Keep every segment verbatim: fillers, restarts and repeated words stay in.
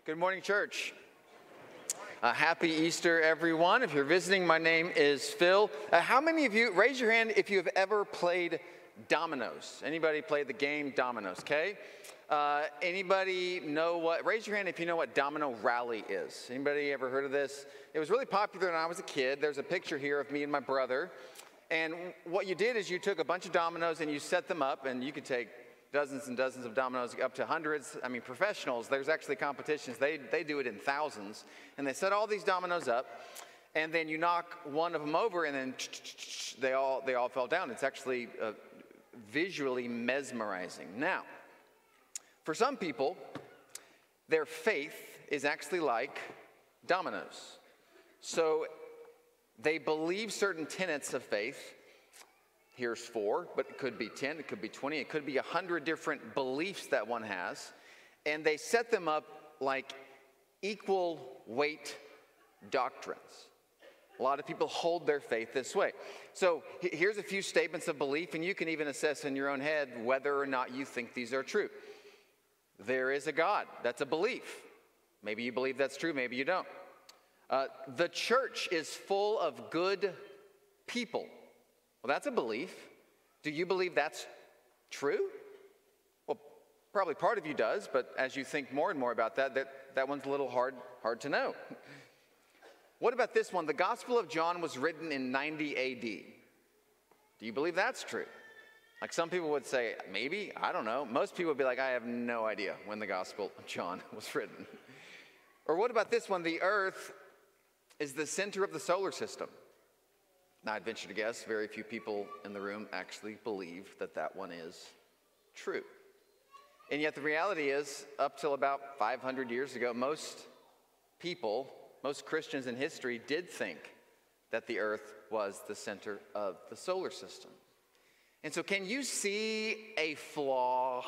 Good morning, church. Uh, happy Easter, everyone. If you're visiting, my name is Phil. Uh, how many of you, raise your hand if you have ever played dominoes? Anybody played the game dominoes, okay? Uh, anybody know what, raise your hand if you know what Domino Rally is. Anybody ever heard of this? It was really popular when I was a kid. There's a picture here of me and my brother. And what you did is you took a bunch of dominoes and you set them up, and you could take dozens and dozens of dominoes, up to hundreds. I mean, professionals, there's actually competitions. They, they do it in thousands. And they set all these dominoes up, and then you knock one of them over, and then they all, they all fell down. It's actually uh, visually mesmerizing. Now, for some people, their faith is actually like dominoes. So they believe certain tenets of faith. Here's four, but it could be ten, it could be twenty, it could be a hundred different beliefs that one has, and they set them up like equal weight doctrines. A lot of people hold their faith this way. So here's a few statements of belief, and you can even assess in your own head whether or not you think these are true. There is a God. That's a belief. Maybe you believe that's true, maybe you don't. Uh, the church is full of good people. Well, that's a belief. Do you believe that's true? Well, probably part of you does, but as you think more and more about that, that, that one's a little hard, hard to know. What about this one? The Gospel of John was written in ninety A D. Do you believe that's true? Like some people would say, maybe, I don't know. Most people would be like, I have no idea when the Gospel of John was written. Or what about this one? The earth is the center of the solar system. Now, I'd venture to guess very few people in the room actually believe that that one is true. And yet the reality is, up till about five hundred years ago, most people, most Christians in history did think that the earth was the center of the solar system. And so can you see a flaw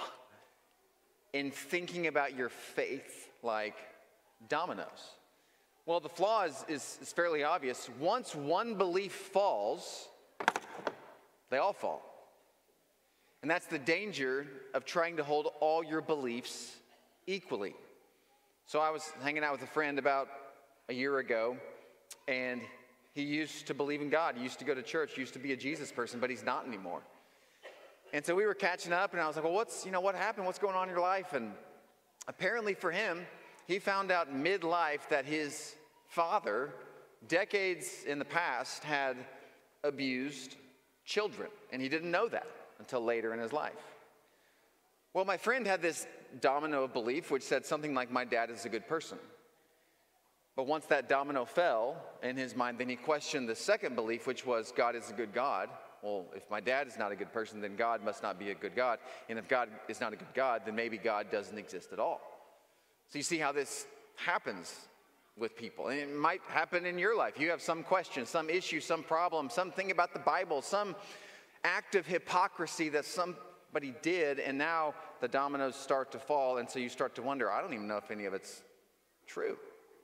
in thinking about your faith like dominoes? Well, the flaw is, is, is fairly obvious. Once one belief falls, they all fall. And that's the danger of trying to hold all your beliefs equally. So I was hanging out with a friend about a year ago, and he used to believe in God. He used to go to church, used to be a Jesus person, but he's not anymore. And so we were catching up, and I was like, well, what's, you know, what happened? What's going on in your life? And apparently for him, he found out midlife that his father, decades in the past, had abused children, and he didn't know that until later in his life. Well, my friend had this domino of belief which said something like, my dad is a good person. But once that domino fell in his mind, then he questioned the second belief, which was God is a good God. Well, if my dad is not a good person, then God must not be a good God. And if God is not a good God, then maybe God doesn't exist at all. So you see how this happens with people. And it might happen in your life. You have some question, some issue, some problem, something about the Bible, some act of hypocrisy that somebody did, and now the dominoes start to fall, and so you start to wonder, I don't even know if any of it's true.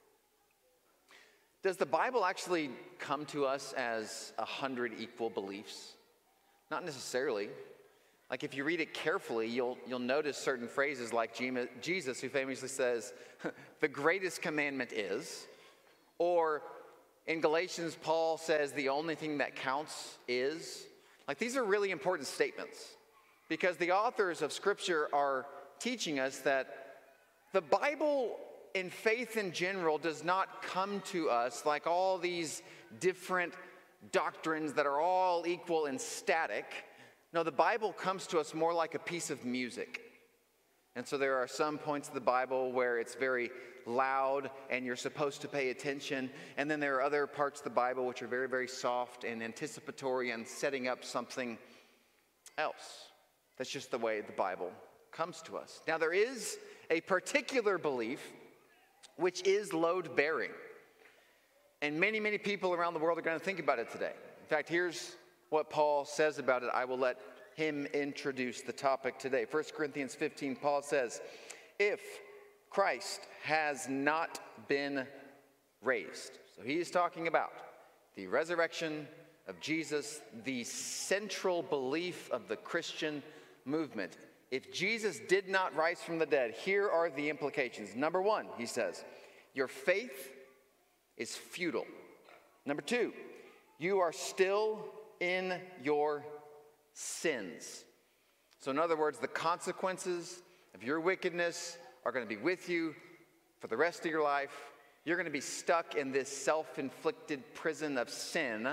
Does the Bible actually come to us as a hundred equal beliefs? Not necessarily. Like if you read it carefully, you'll, you'll notice certain phrases like Jesus, who famously says, the greatest commandment is, or in Galatians, Paul says the only thing that counts is. Like these are really important statements because the authors of Scripture are teaching us that the Bible and faith in general does not come to us like all these different doctrines that are all equal and static. No, the Bible comes to us more like a piece of music. And so there are some points of the Bible where it's very loud and you're supposed to pay attention. And then there are other parts of the Bible which are very, very soft and anticipatory and setting up something else. That's just the way the Bible comes to us. Now, there is a particular belief which is load-bearing. And many, many people around the world are going to think about it today. In fact, here's what Paul says about it. I will let him introduce the topic today. First Corinthians fifteen, Paul says, if Christ has not been raised. So he is talking about the resurrection of Jesus, the central belief of the Christian movement. if Jesus did not rise from the dead, here are the implications. Number one, he says, your faith is futile. Number two, you are still in your sins. So in other words, the consequences of your wickedness are going to be with you for the rest of your life. You're going to be stuck in this self-inflicted prison of sin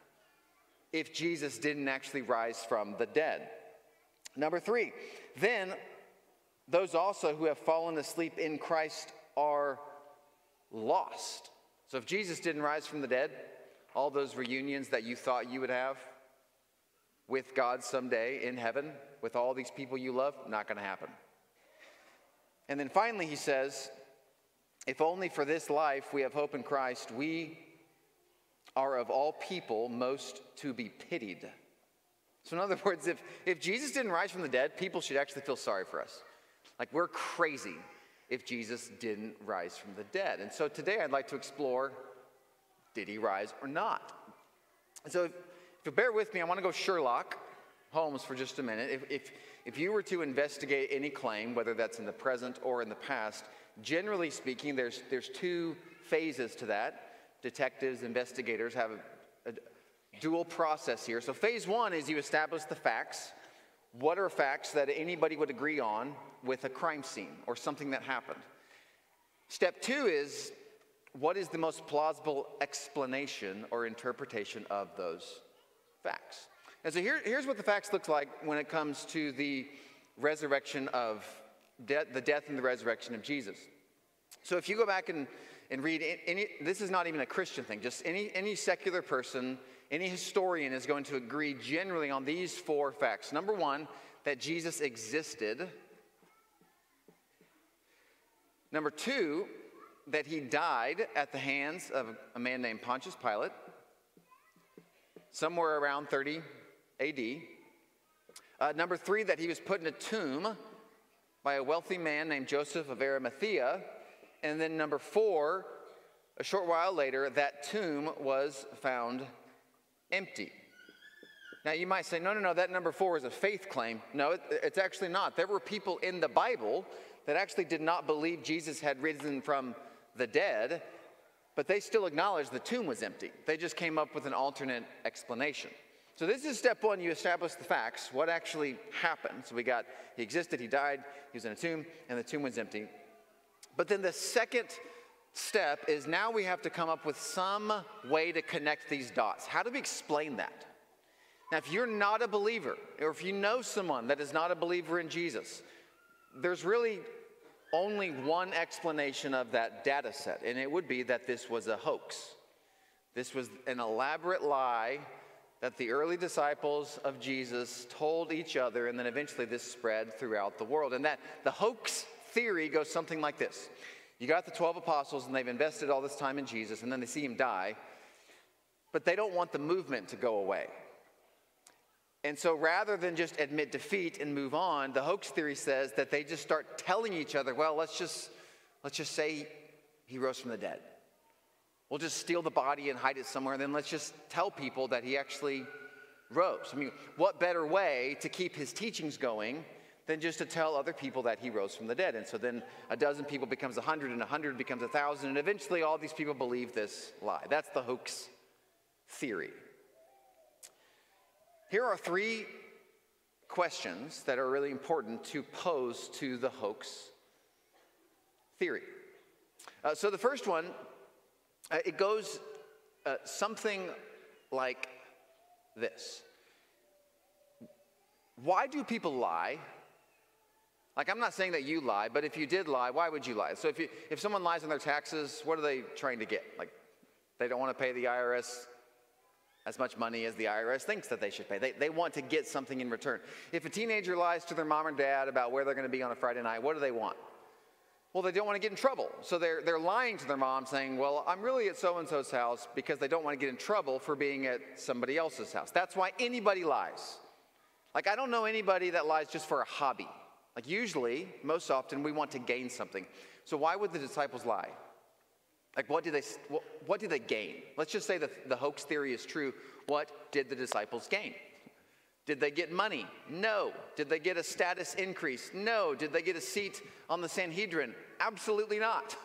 if Jesus didn't actually rise from the dead. Number three, then those also who have fallen asleep in Christ are lost. So if Jesus didn't rise from the dead, all those reunions that you thought you would have with God someday in heaven, with all these people you love, not going to happen. And then finally he says, if only for this life we have hope in Christ, we are of all people most to be pitied. So in other words, if, if Jesus didn't rise from the dead, people should actually feel sorry for us. Like, we're crazy if Jesus didn't rise from the dead. And so today I'd like to explore, did he rise or not? And so if, if you bear with me, I want to go Sherlock Holmes for just a minute. If, if, if you were to investigate any claim, whether that's in the present or in the past, generally speaking, there's, there's two phases to that. Detectives, investigators have a, a dual process here. So phase one is you establish the facts. What are facts that anybody would agree on with a crime scene or something that happened? Step two is, what is the most plausible explanation or interpretation of those facts? And so here, here's what the facts look like when it comes to the resurrection of de- the death and the resurrection of Jesus. So if you go back and, and read any, this is not even a Christian thing, just any, any secular person, any historian is going to agree generally on these four facts. Number one, that Jesus existed. Number two, that he died at the hands of a man named Pontius Pilate, somewhere around thirty A D. Uh, number three, that he was put in a tomb by a wealthy man named Joseph of Arimathea. And then number four, a short while later, that tomb was found empty. Now you might say, no, no, no, that number four is a faith claim. No, it, it's actually not. There were people in the Bible that actually did not believe Jesus had risen from the dead, but they still acknowledged the tomb was empty. They just came up with an alternate explanation. So this is step one. You establish the facts, what actually happened. So we got, he existed, he died, he was in a tomb, and the tomb was empty. But then the second step is now we have to come up with some way to connect these dots. How do we explain that? Now, if you're not a believer, or if you know someone that is not a believer in Jesus, there's really only one explanation of that data set, and it would be that this was a hoax. This was an elaborate lie that the early disciples of Jesus told each other, and then eventually this spread throughout the world. And that the hoax theory goes something like this. You got the twelve apostles, and they've invested all this time in Jesus, and then they see him die, but they don't want the movement to go away. And so rather than just admit defeat and move on, the hoax theory says that they just start telling each other, well, let's just, let's just say he rose from the dead. We'll just steal the body and hide it somewhere, and then let's just tell people that he actually rose. I mean, what better way to keep his teachings going than just to tell other people that he rose from the dead? And so then a dozen people becomes a hundred, and a hundred becomes a thousand, and eventually all these people believe this lie. That's the hoax theory. Here are three questions that are really important to pose to the hoax theory. Uh, so the first one, uh, it goes uh, something like this. Why do people lie? Like, I'm not saying that you lie, but if you did lie, why would you lie? So if, you, if someone lies on their taxes, what are they trying to get? Like, they don't want to pay the I R S as much money as the I R S thinks that they should pay. They, they want to get something in return. If a teenager lies to their mom or dad about where they're going to be on a Friday night, what do they want? Well, they don't want to get in trouble. So they're, they're lying to their mom saying, well, I'm really at so-and-so's house because they don't want to get in trouble for being at somebody else's house. That's why anybody lies. Like, I don't know anybody that lies just for a hobby. Like, usually, most often, we want to gain something. So why would the disciples lie? Like, what did they, what, what did they gain? Let's just say that the hoax theory is true. What did the disciples gain? Did they get money? No. Did they get a status increase? No. Did they get a seat on the Sanhedrin? Absolutely not.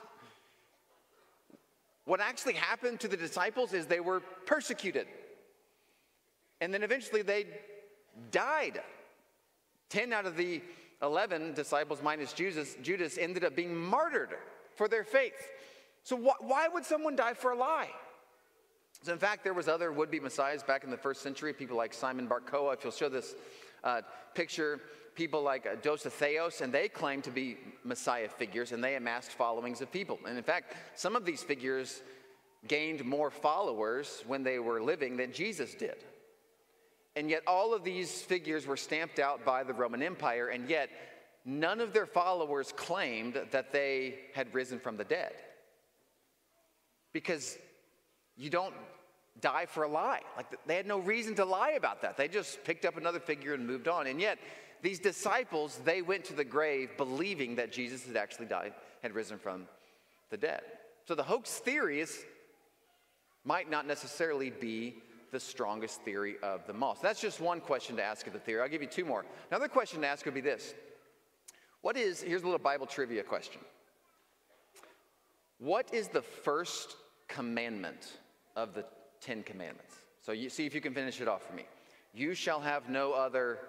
What actually happened to the disciples is they were persecuted. And then eventually they died. Ten out of the eleven disciples, minus Judas, Judas ended up being martyred for their faith. So wh- why would someone die for a lie? So in fact, there was other would-be messiahs back in the first century, people like Simon Bar Kokhba. If you'll show this uh, picture, people like uh, Dositheos, and they claimed to be messiah figures, and they amassed followings of people. And in fact, some of these figures gained more followers when they were living than Jesus did. And yet all of these figures were stamped out by the Roman Empire, and yet none of their followers claimed that they had risen from the dead. Because you don't die for a lie. Like, they had no reason to lie about that. They just picked up another figure and moved on. And yet these disciples, they went to the grave believing that Jesus had actually died, had risen from the dead. So the hoax theories might not necessarily be the strongest theory of them all. So that's just one question to ask of the theory. I'll give you two more. Another question to ask would be this. What is, here's a little Bible trivia question. What is the first commandment of the Ten Commandments? So you see if you can finish it off for me. You shall have no other,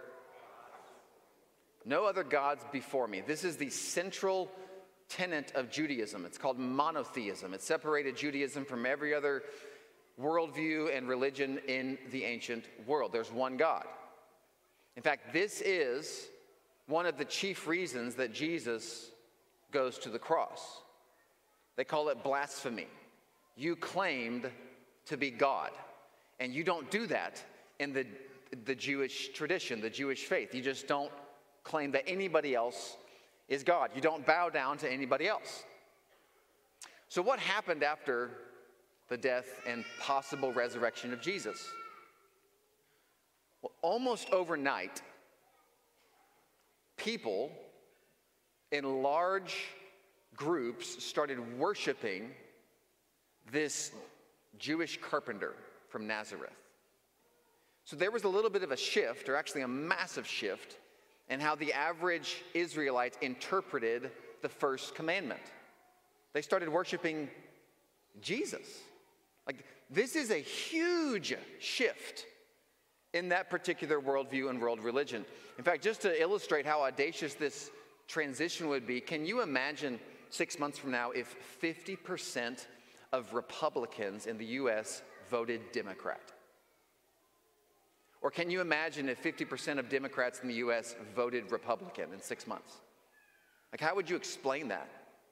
no other gods before me. This is the central tenet of Judaism. It's called monotheism. It separated Judaism from every other worldview and religion in the ancient world. There's one God. In fact, this is one of the chief reasons that Jesus goes to the cross. They call it blasphemy. You claimed to be God, and you don't do that in the, the Jewish tradition, the Jewish faith. You just don't claim that anybody else is God. You don't bow down to anybody else. So what happened after the death and possible resurrection of Jesus? Well, almost overnight, people in large groups started worshiping this Jewish carpenter from Nazareth. So there was a little bit of a shift, or actually a massive shift, in how the average Israelite interpreted the first commandment. They started worshiping Jesus. Like, this is a huge shift in that particular worldview and world religion. In fact, just to illustrate how audacious this transition would be, can you imagine six months from now if fifty percent of Republicans in the U S voted Democrat? Or can you imagine if fifty percent of Democrats in the U S voted Republican in six months? Like, how would you explain that?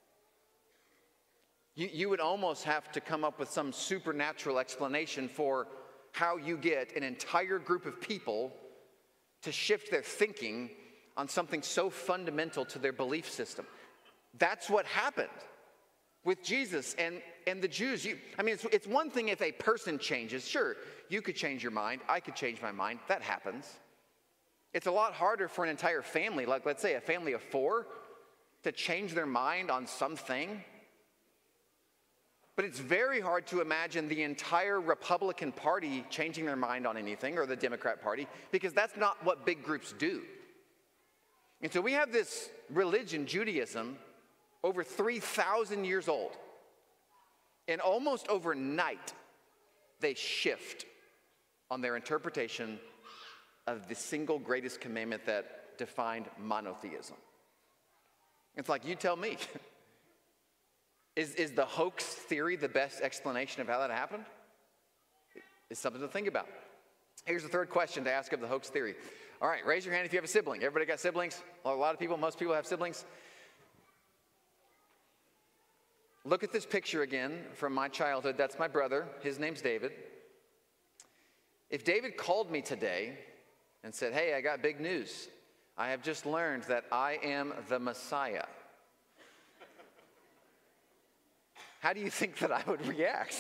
You, you would almost have to come up with some supernatural explanation for how you get an entire group of people to shift their thinking on something so fundamental to their belief system. That's what happened with Jesus and, and the Jews. You, I mean, it's, it's one thing if a person changes. Sure, you could change your mind. I could change my mind. That happens. It's a lot harder for an entire family, like let's say a family of four, to change their mind on something. But it's very hard to imagine the entire Republican Party changing their mind on anything, or the Democrat Party, because that's not what big groups do. And so we have this religion, Judaism, over three thousand years old. And almost overnight, they shift on their interpretation of the single greatest commandment that defined monotheism. It's like, you tell me. Is, is the hoax theory the best explanation of how that happened? It's something to think about. Here's the third question to ask of the hoax theory. All right, raise your hand if you have a sibling. Everybody got siblings? A lot of people, most people have siblings. Look at this picture again from my childhood. That's my brother. His name's David. If David called me today and said, hey, I got big news. I have just learned that I am the Messiah. How do you think that I would react?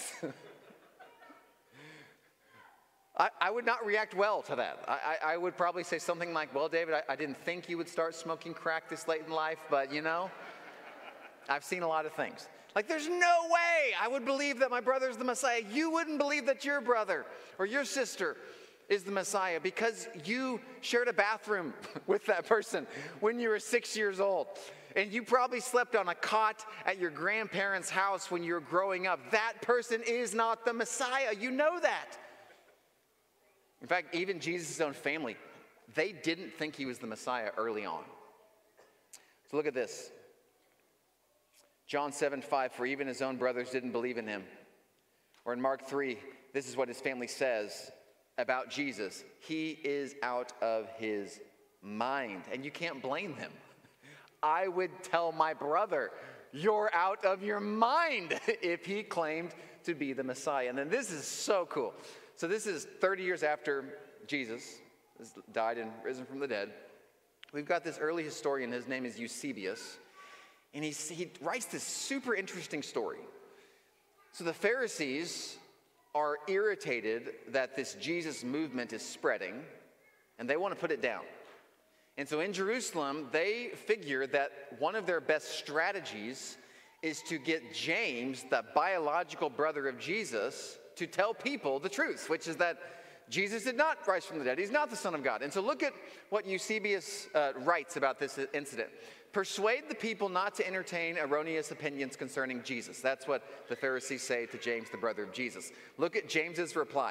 I, I would not react well to that. I, I, I would probably say something like, well, David, I, I didn't think you would start smoking crack this late in life, but you know, I've seen a lot of things. Like, there's no way I would believe that my brother's the Messiah. You wouldn't believe that your brother or your sister is the Messiah because you shared a bathroom with that person when you were six years old. And you probably slept on a cot at your grandparents' house when you were growing up. That person is not the Messiah. You know that. In fact, even Jesus' own family, they didn't think he was the Messiah early on. So look at this. John seven five, for even his own brothers didn't believe in him. Or in Mark three, this is what his family says about Jesus. He is out of his mind. And you can't blame them. I would tell my brother, you're out of your mind if he claimed to be the Messiah. And then this is so cool. So this is thirty years after Jesus has died and risen from the dead. We've got this early historian, his name is Eusebius, and he, he writes this super interesting story. So the Pharisees are irritated that this Jesus movement is spreading, and they want to put it down. And so in Jerusalem, they figure that one of their best strategies is to get James, the biological brother of Jesus, to tell people the truth, which is that Jesus did not rise from the dead. He's not the Son of God. And so look at what Eusebius uh, writes about this incident. Persuade the people not to entertain erroneous opinions concerning Jesus. That's what the Pharisees say to James, the brother of Jesus. Look at James's reply.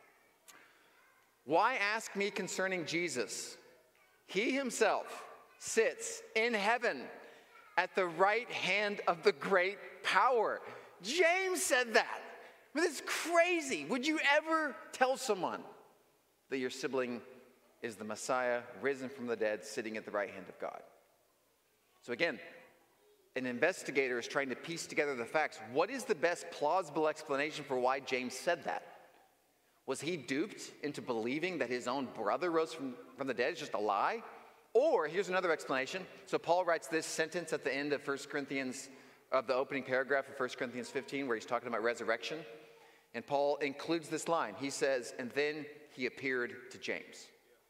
Why ask me concerning Jesus? He himself sits in heaven at the right hand of the great power. James said that. But it's crazy. Would you ever tell someone that your sibling is the Messiah, risen from the dead, sitting at the right hand of God? So again, an investigator is trying to piece together the facts. What is the best plausible explanation for why James said that? Was he duped into believing that his own brother rose from, from the dead? It's just a lie? Or here's another explanation. So Paul writes this sentence at the end of First Corinthians, of the opening paragraph of First Corinthians fifteen, where he's talking about resurrection. And Paul includes this line. He says, and then he appeared to James.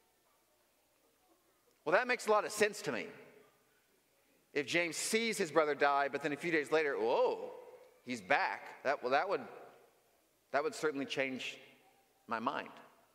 Well, that makes a lot of sense to me. If James sees his brother die, but then a few days later, whoa, he's back. That, well, that would, that would certainly change my mind.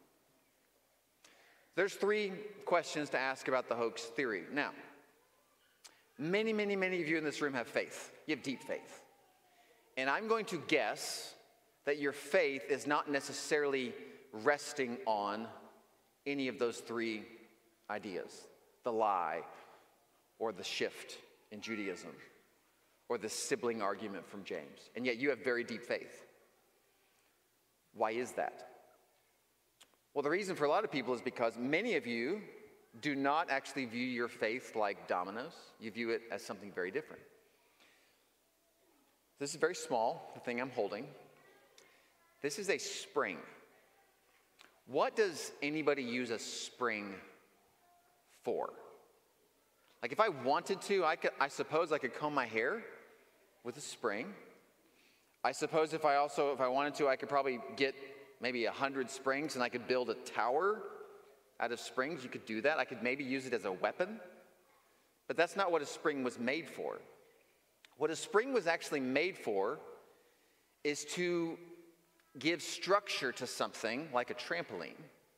There's three questions to ask about the hoax theory. Now, many, many, many of you in this room have faith. You have deep faith. And I'm going to guess that your faith is not necessarily resting on any of those three ideas. The lie, or the shift in Judaism, or the sibling argument from James. And yet you have very deep faith. Why is that? Well, the reason for a lot of people is because many of you do not actually view your faith like dominoes. You view it as something very different. This is very small, the thing I'm holding. This is a spring. What does anybody use a spring for? Like if I wanted to, I could, I suppose I could comb my hair with a spring. I suppose if I also, if I wanted to, I could probably get maybe a hundred springs and I could build a tower out of springs. You could do that. I could maybe use it as a weapon. But that's not what a spring was made for. What a spring was actually made for is to give structure to something like a trampoline.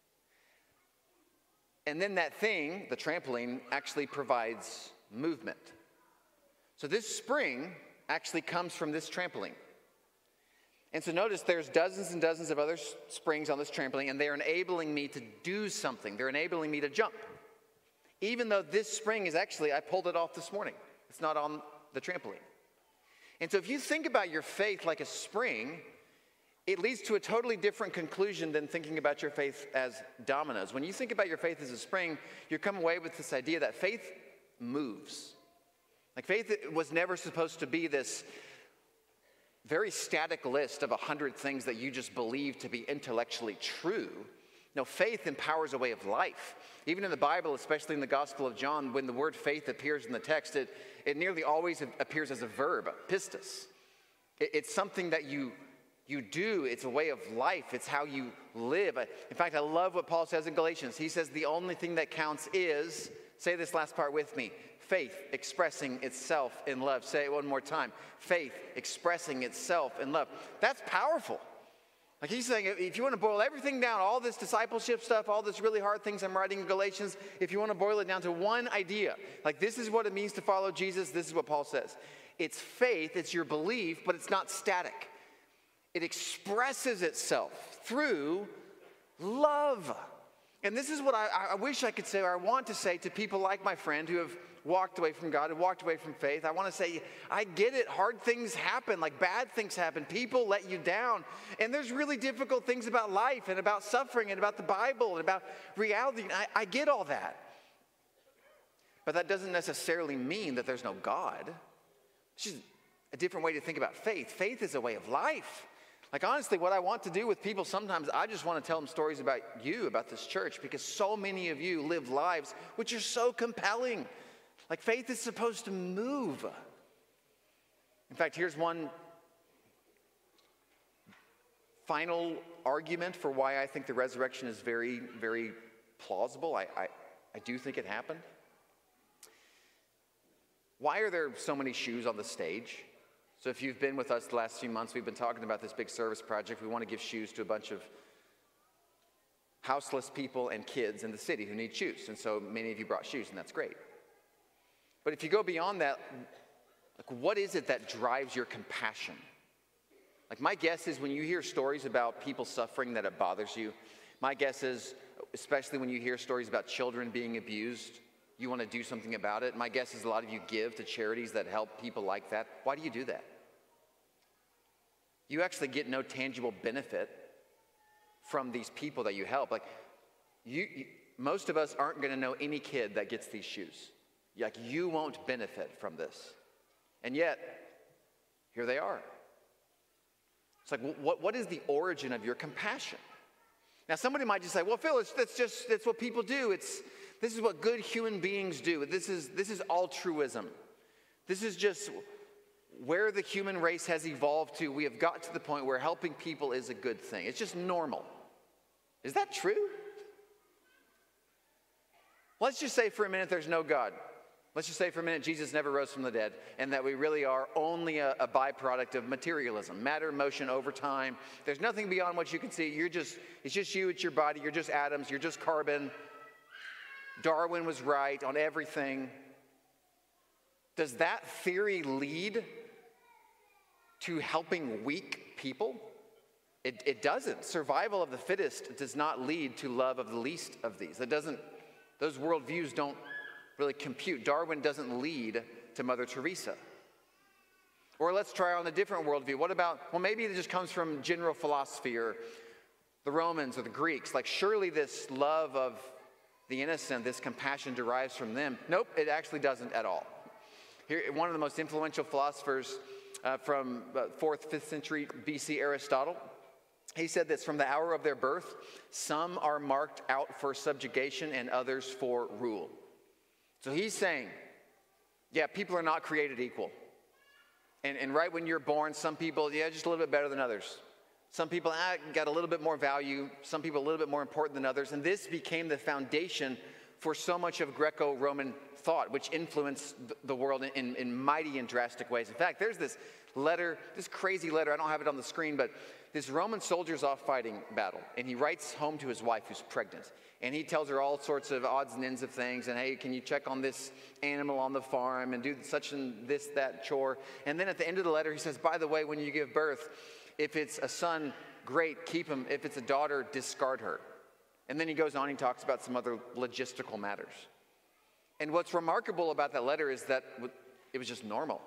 And then that thing, the trampoline, actually provides movement. So this spring actually comes from this trampoline. And so notice there's dozens and dozens of other springs on this trampoline, and they're enabling me to do something. They're enabling me to jump. Even though this spring is actually, I pulled it off this morning. It's not on the trampoline. And so if you think about your faith like a spring, it leads to a totally different conclusion than thinking about your faith as dominoes. When you think about your faith as a spring, you're coming away with this idea that faith moves. Like faith was never supposed to be this very static list of a hundred things that you just believe to be intellectually true. No, faith empowers a way of life. Even in the Bible, especially in the Gospel of John, when the word faith appears in the text, it, it nearly always appears as a verb, pistis. It, it's something that you, you do. It's a way of life. It's how you live. In fact, I love what Paul says in Galatians. He says the only thing that counts is, say this last part with me, faith expressing itself in love. Say it one more time. Faith expressing itself in love. That's powerful. Like he's saying, if you want to boil everything down, all this discipleship stuff, all this really hard things I'm writing in Galatians, if you want to boil it down to one idea, like this is what it means to follow Jesus, this is what Paul says. It's faith, it's your belief, but it's not static. It expresses itself through love. And this is what I, I wish I could say, or I want to say to people like my friend who have walked away from God, who walked away from faith. I want to say, I get it. Hard things happen, like bad things happen. People let you down. And there's really difficult things about life and about suffering and about the Bible and about reality. And I, I get all that. But that doesn't necessarily mean that there's no God. It's just a different way to think about faith. Faith is a way of life. Like honestly, what I want to do with people sometimes, I just want to tell them stories about you, about this church, because so many of you live lives which are so compelling. Like faith is supposed to move. In fact, here's one final argument for why I think the resurrection is very, very plausible. I, I, I do think it happened. Why are there so many shoes on the stage? So if you've been with us the last few months, we've been talking about this big service project. We want to give shoes to a bunch of houseless people and kids in the city who need shoes. And so many of you brought shoes, and that's great. But if you go beyond that, like what is it that drives your compassion? Like my guess is when you hear stories about people suffering that it bothers you. My guess is, especially when you hear stories about children being abused, you want to do something about it. My guess is a lot of you give to charities that help people like that. Why do you do that? You actually get no tangible benefit from these people that you help. Like you, you most of us aren't going to know any kid that gets these shoes. Like you won't benefit from this. And yet, here they are. It's like, what, what is the origin of your compassion? Now, somebody might just say, well, Phil, it's, that's just, that's what people do. It's, this is what good human beings do. This is, this is altruism. This is just where the human race has evolved to. We have got to the point where helping people is a good thing. It's just normal. Is that true? Let's just say for a minute there's no God. Let's just say for a minute Jesus never rose from the dead, and that we really are only a, a byproduct of materialism, matter, motion, over time. There's nothing beyond what you can see. You're just, it's just you, it's your body, you're just atoms, you're just carbon. Darwin was right on everything. Does that theory lead to helping weak people? It, it doesn't. Survival of the fittest does not lead to love of the least of these. It doesn't, those worldviews don't really compute. Darwin doesn't lead to Mother Teresa. Or let's try on a different worldview. What about, well, maybe it just comes from general philosophy or the Romans or the Greeks. Like surely this love of the innocent, this compassion derives from them. Nope, it actually doesn't at all. Here, one of the most influential philosophers uh, from uh, fourth, fifth century B C, Aristotle, he said this: from the hour of their birth, some are marked out for subjugation and others for rule. So he's saying, yeah, people are not created equal. And, and right when you're born, some people, yeah, just a little bit better than others. Some people ah, got a little bit more value. Some people a little bit more important than others. And this became the foundation for so much of Greco-Roman thought, which influenced the world in, in mighty and drastic ways. In fact, there's this letter, this crazy letter, I don't have it on the screen, but this Roman soldier's off fighting battle, and he writes home to his wife who's pregnant. And he tells her all sorts of odds and ends of things, and hey, can you check on this animal on the farm and do such and this, that chore. And then at the end of the letter, he says, by the way, when you give birth, if it's a son, great, keep him. If it's a daughter, discard her. And then he goes on, he talks about some other logistical matters. And what's remarkable about that letter is that it was just normal.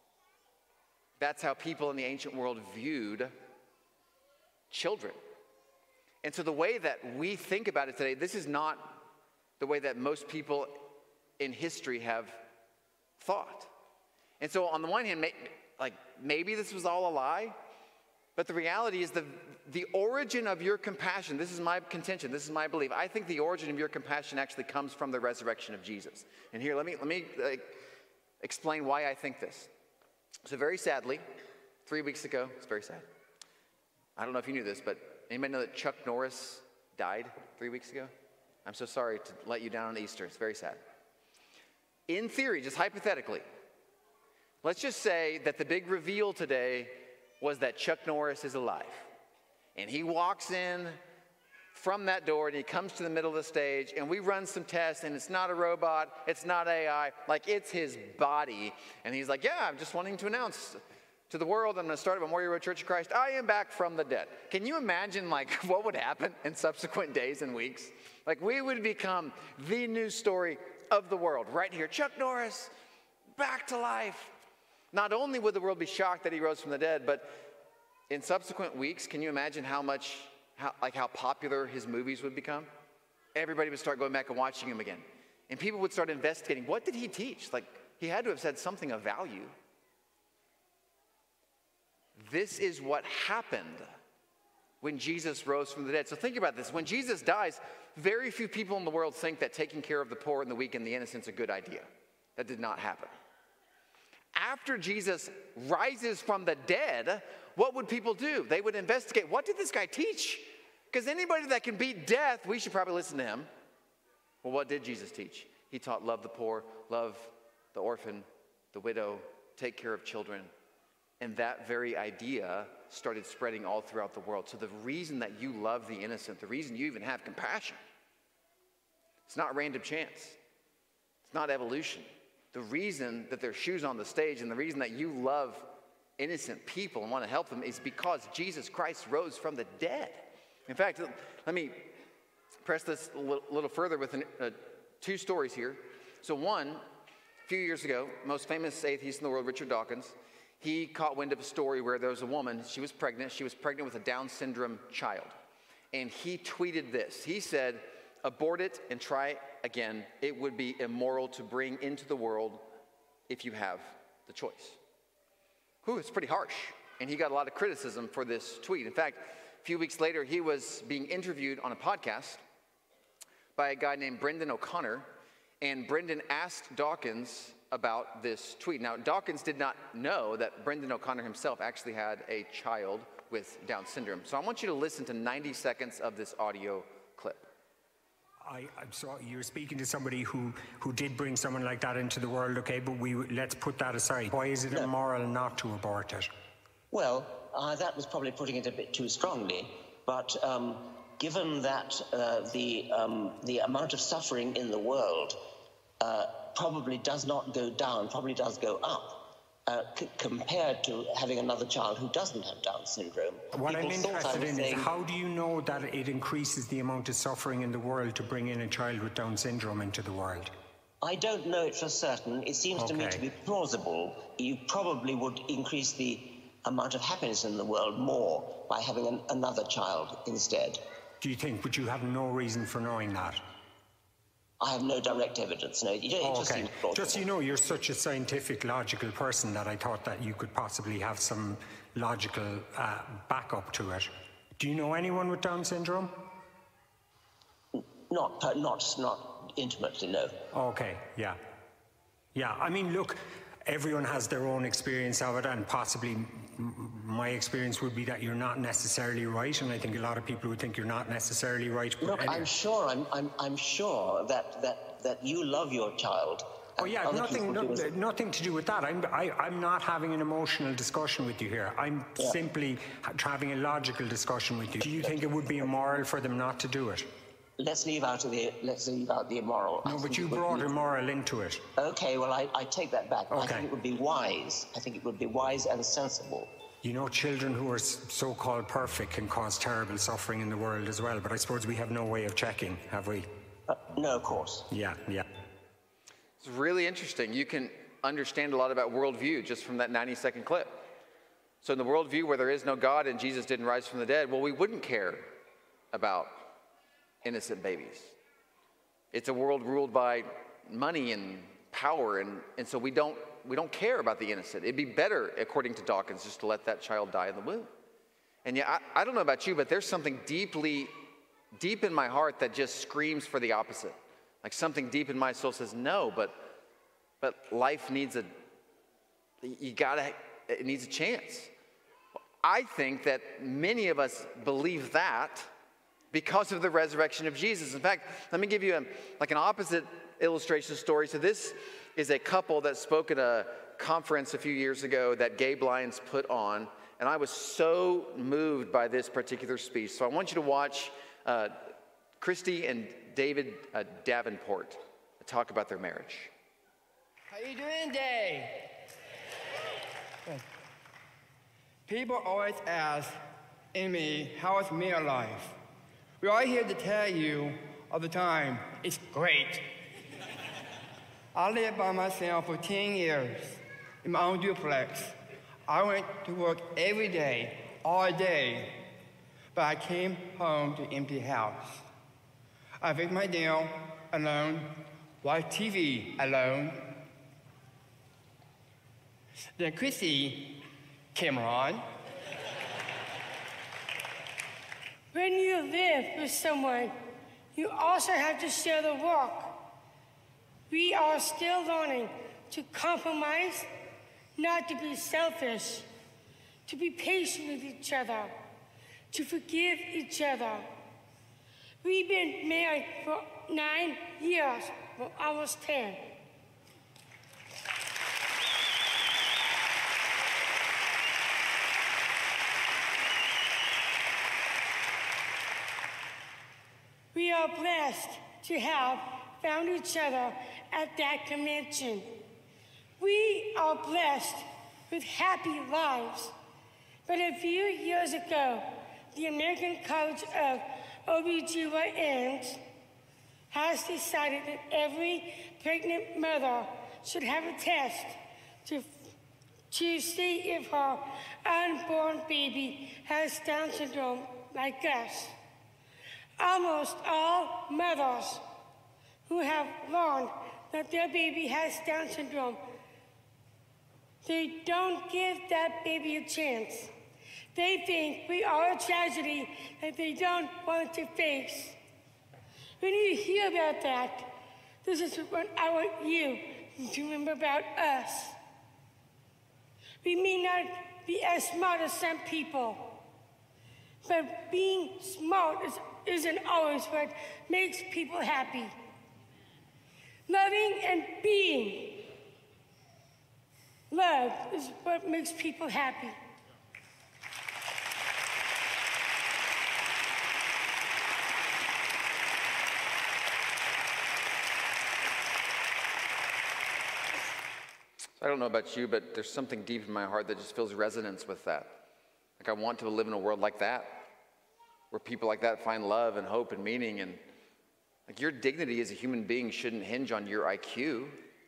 That's how people in the ancient world viewed children. And so the way that we think about it today, this is not the way that most people in history have thought. And so on the one hand, like maybe this was all a lie, but the reality is the, the origin of your compassion, this is my contention, this is my belief. I think the origin of your compassion actually comes from the resurrection of Jesus. And here, let me, let me uh, explain why I think this. So very sadly, three weeks ago, it's very sad. I don't know if you knew this, but anybody know that Chuck Norris died three weeks ago? I'm so sorry to let you down on Easter. It's very sad. In theory, just hypothetically, let's just say that the big reveal today was that Chuck Norris is alive. And he walks in from that door and he comes to the middle of the stage and we run some tests and it's not a robot, it's not A I, like it's his body. And he's like, yeah, I'm just wanting to announce to the world, I'm going to start at Memorial Road Church of Christ, I am back from the dead. Can you imagine like what would happen in subsequent days and weeks? Like we would become the news story of the world right here. Chuck Norris, back to life. Not only would the world be shocked that he rose from the dead, but in subsequent weeks, can you imagine how much, how, like how popular his movies would become? Everybody would start going back and watching him again. And people would start investigating, what did he teach? Like he had to have said something of value. This is what happened when Jesus rose from the dead. So think about this. When Jesus dies, very few people in the world think that taking care of the poor and the weak and the innocent is a good idea. That did not happen. After Jesus rises from the dead, what would people do? They would investigate, what did this guy teach? Because anybody that can beat death, we should probably listen to him. Well, what did Jesus teach? He taught love the poor, love the orphan, the widow, take care of children. And that very idea started spreading all throughout the world. So the reason that you love the innocent, the reason you even have compassion, it's not random chance. It's not evolution. The reason that there's shoes on the stage and the reason that you love innocent people and want to help them is because Jesus Christ rose from the dead. In fact, let me press this a little further with an, uh, two stories here. So one, a few years ago, most famous atheist in the world, Richard Dawkins, he caught wind of a story where there was a woman, she was pregnant, she was pregnant with a Down syndrome child. And he tweeted this. He said, abort it and try again. It would be immoral to bring into the world if you have the choice. Whew, it's pretty harsh. And he got a lot of criticism for this tweet. In fact, a few weeks later, he was being interviewed on a podcast by a guy named Brendan O'Connor. And Brendan asked Dawkins about this tweet. Now, Dawkins did not know that Brendan O'Connor himself actually had a child with Down syndrome. So I want you to listen to ninety seconds of this audio clip. I, I'm sorry, you're speaking to somebody who, who did bring someone like that into the world, okay, but we let's put that aside. Why is it no. immoral not to abort it? Well, uh, that was probably putting it a bit too strongly, but um, given that uh, the, um, the amount of suffering in the world uh, probably does not go down, probably does go up, Uh, c- compared to having another child who doesn't have Down syndrome. What People I'm interested in saying, is how do you know that it increases the amount of suffering in the world to bring in a child with Down syndrome into the world? I don't know it for certain. It seems okay. to me to be plausible. You probably would increase the amount of happiness in the world more by having an, another child instead. Do you think, but you have no reason for knowing that? I have no direct evidence. No, you don't. Oh, just okay. seems plausible. Just, you know, you're such a scientific, logical person that I thought that you could possibly have some logical uh, backup to it. Do you know anyone with Down syndrome? Not, not, not intimately, no. Okay, yeah. Yeah, I mean, look, everyone has their own experience of it, and possibly m- my experience would be that you're not necessarily right, and I think a lot of people would think you're not necessarily right. Look, anyway. I'm sure, I'm, I'm, I'm sure that, that, that you love your child. Oh yeah, nothing, no, nothing to do with that. I'm, I, I'm not having an emotional discussion with you here. I'm yeah. simply having a logical discussion with you. Do you think it would be immoral for them not to do it? Let's leave out of the let's leave out the immoral. No, but you brought be, immoral into it. Okay, well, I, I take that back. Okay. I think it would be wise. I think it would be wise and sensible. You know, children who are so-called perfect can cause terrible suffering in the world as well, but I suppose we have no way of checking, have we? Uh, no, of course. Yeah, yeah. It's really interesting. You can understand a lot about worldview just from that ninety second clip. So in the worldview where there is no God and Jesus didn't rise from the dead, well, we wouldn't care about innocent babies. It's a world ruled by money and power, and, and so we don't we don't care about the innocent. It'd be better, according to Dawkins, just to let that child die in the womb. And yeah, I, I don't know about you, but there's something deeply, deep in my heart that just screams for the opposite. Like something deep in my soul says, no, but but life needs a, you gotta, it needs a chance. I think that many of us believe that because of the resurrection of Jesus. In fact, let me give you a, like an opposite illustration story. So this is a couple that spoke at a conference a few years ago that Gabe Lyons put on, and I was so moved by this particular speech. So I want you to watch uh, Christy and David uh, Davenport talk about their marriage. How you doing today? Good. People always ask Amy, how is married life? We're all here to tell you all the time, it's great. I lived by myself for ten years in my own duplex. I went to work every day, all day, but I came home to an empty house. I fixed my dinner alone, watched T V alone. Then Chrissy came on. When you live with someone, you also have to share the work. We are still learning to compromise, not to be selfish, to be patient with each other, to forgive each other. We've been married for nine years, for almost ten. We are blessed to have found each other at that convention. We are blessed with happy lives. But a few years ago, the American College of O B G Y Ns has decided that every pregnant mother should have a test to, to see if her unborn baby has Down syndrome like us. Almost all mothers who have learned that their baby has Down syndrome, they don't give that baby a chance. They think we are a tragedy that they don't want to face. When you hear about that, this is what I want you to remember about us. We may not be as smart as some people, but being smart is isn't always what makes people happy. Loving and being love is what makes people happy. I don't know about you, but there's something deep in my heart that just feels resonance with that. Like I want to live in a world like that, where people like that find love and hope and meaning. And like your dignity as a human being shouldn't hinge on your I Q.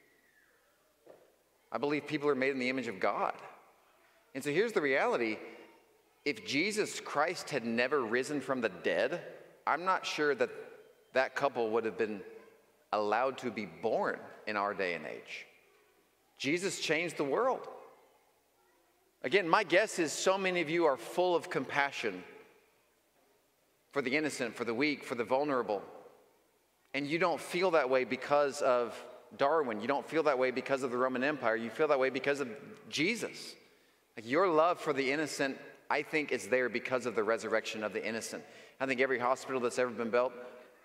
I believe people are made in the image of God. And so here's the reality. If Jesus Christ had never risen from the dead, I'm not sure that that couple would have been allowed to be born in our day and age. Jesus changed the world. Again, my guess is so many of you are full of compassion for the innocent, for the weak, for the vulnerable. And you don't feel that way because of Darwin. You don't feel that way because of the Roman Empire. You feel that way because of Jesus. Like your love for the innocent, I think, is there because of the resurrection of the innocent. I think every hospital that's ever been built,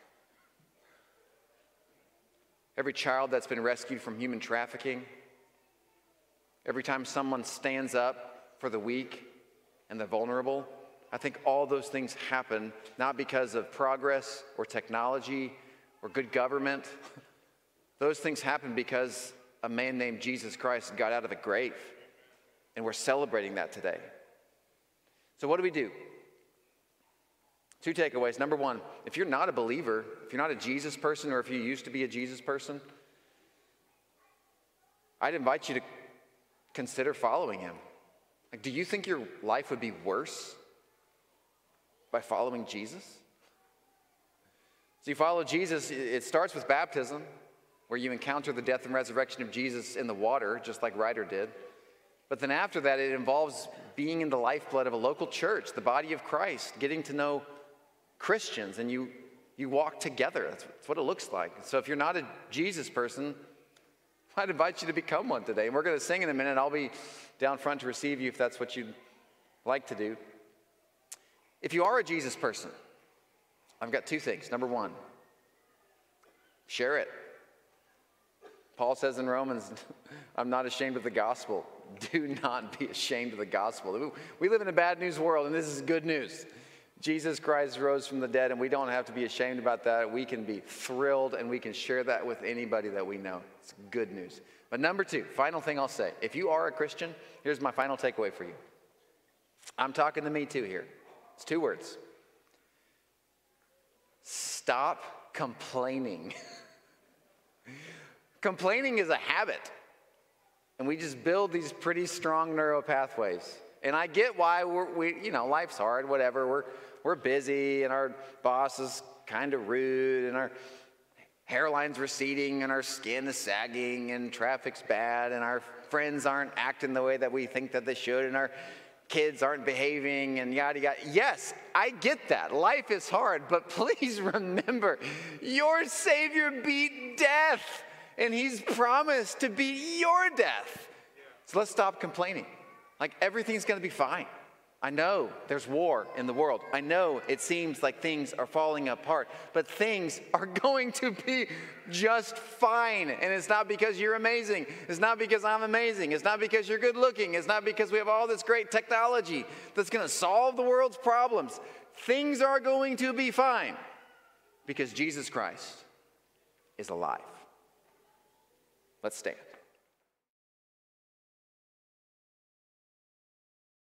every child that's been rescued from human trafficking, every time someone stands up for the weak and the vulnerable, I think all those things happen not because of progress or technology or good government. Those things happen because a man named Jesus Christ got out of the grave, and we're celebrating that today. So what do we do? Two takeaways. Number one, if you're not a believer, if you're not a Jesus person, or if you used to be a Jesus person, I'd invite you to consider following him. Like, do you think your life would be worse by following Jesus? So you follow Jesus, it starts with baptism, where you encounter the death and resurrection of Jesus in the water, just like Ryder did. But then after that, it involves being in the lifeblood of a local church, the body of Christ, getting to know Christians, and you, you walk together. That's, that's what it looks like. So if you're not a Jesus person, I'd invite you to become one today. And we're going to sing in a minute. I'll be down front to receive you if that's what you'd like to do. If you are a Jesus person, I've got two things. Number one, share it. Paul says in Romans, I'm not ashamed of the gospel. Do not be ashamed of the gospel. We live in a bad news world, and this is good news. Jesus Christ rose from the dead, and we don't have to be ashamed about that. We can be thrilled, and we can share that with anybody that we know. It's good news. But number two, final thing I'll say. If you are a Christian, here's my final takeaway for you. I'm talking to me too here. It's two words. Stop complaining. Complaining is a habit. And we just build these pretty strong neural pathways. And I get why we're, we, you know, life's hard, whatever. We're, we're busy, and our boss is kind of rude, and our hairline's receding, and our skin is sagging, and traffic's bad, and our friends aren't acting the way that we think that they should, and our kids aren't behaving, and yada, yada. Yes, I get that. Life is hard, but please remember, your Savior beat death, and he's promised to beat your death. So let's stop complaining. Like, everything's going to be fine. I know there's war in the world. I know it seems like things are falling apart, but things are going to be just fine. And it's not because you're amazing. It's not because I'm amazing. It's not because you're good looking. It's not because we have all this great technology that's going to solve the world's problems. Things are going to be fine because Jesus Christ is alive. Let's stand.